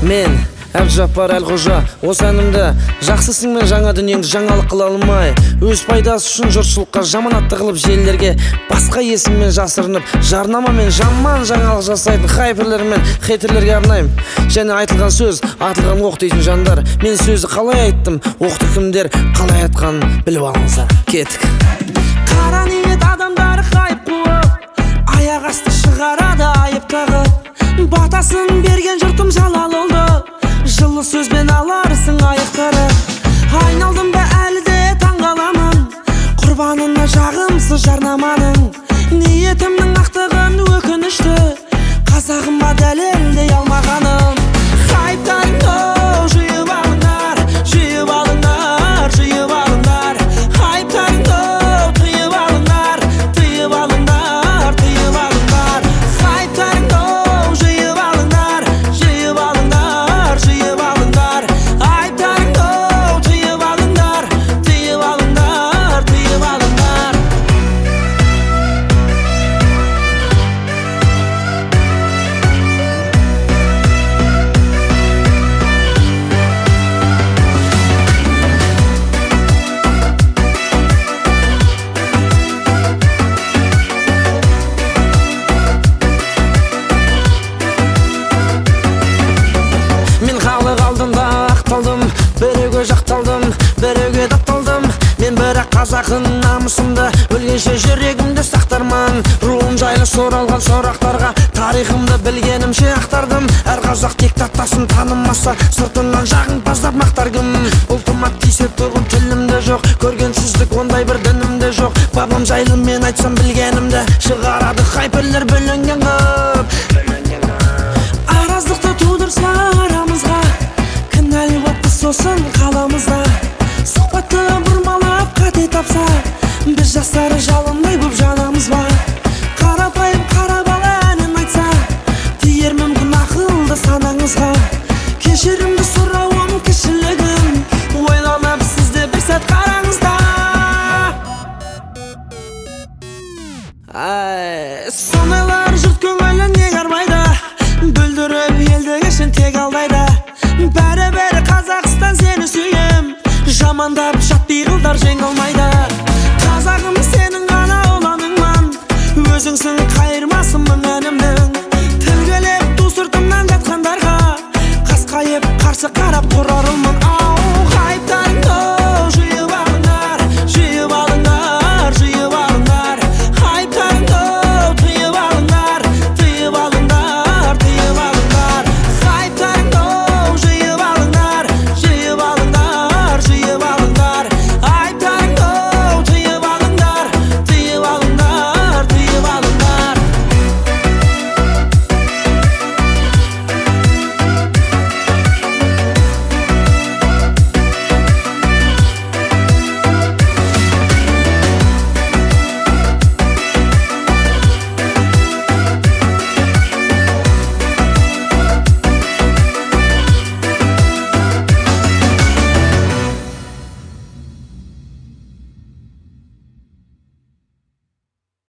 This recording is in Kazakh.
Мен Әбжаппар Әлқожа, осы әнімді жақсысың мен жаңа дүниеңді жаңалық қыла алмай, өз пайдасы үшін жұртшылыққа жаманатты қылып желілерге басқа есіммен жасырынып, жарнама мен жаман жаңалық жасайтын хайперлер мен хейтерлерге арнаймын. Және айтылған сөз атылған оқ дейтін жандар, мен сөзді қалай айттым, оқты кімдер қалай айтқанын біліп алыңыздар. Кеттік. Қара ниет адамдар хайп қуып, аяқ асты шығарады айып тағып, батасын берген жұртым жалал oldu. Жылы сөзбен аларсың аяқтары. Айналдым ба әлі де таңғаламын, құрбанына жағымсыз жарнаманың. Ниетімнің ақтығын өкінішті, қазағыма дәлелдей алмағаным. Хайптарыңды жиып алыңдар, жиып алыңдар, жиып алыңдар. Хайптарыңды тыйып алыңдар, тыйып алыңдар, тыйып алыңдар. Хайптарыңды жиып алыңдар, жиып алыңдар, жиып алыңдар. Хайптарыңды тыйып алыңдар, тыйып алыңдар, тыйып алыңдар. Мен халық алдында ақталдым, біреуге жақталдым, біреуге тапталдым. Мен бірақ қазақын намысымды, өлгенше жүрегімді сақтарман. Руым жайлы соралған сұрақтарға тарихымды білгенімше ақтардым. Әр қазақ тек таттасын танымаса, сыртынан жағымпаздап мақтар кім? Ұлтыма тисе тұғын тілімде жоқ, көргенсіздік ондай бір дінімде жоқ. Бабам жайлы мен айтсам білгенімді, шығарады хайперлер бүлінген қып. Араздықты тудырса арамызға, кінәлі бапты сосын қаламызда. Сұхбатты бұрмалап қате тапса, біз жастары жалындай боп жанамыз ба? Қарапайым қара бала әнін айтса, тиер мүмкін ақылды санаңызға. Кешірімді сұрауым кішілігім, ойланып сізде бір сәт қараңызда. Сондайлар жұрт көңілін неге армайды, бүлдіріп елді кешін тек алдайды. Бәрі Қазақстан сені сүйем, жамандап жат пиғылдар жеңе алмайды.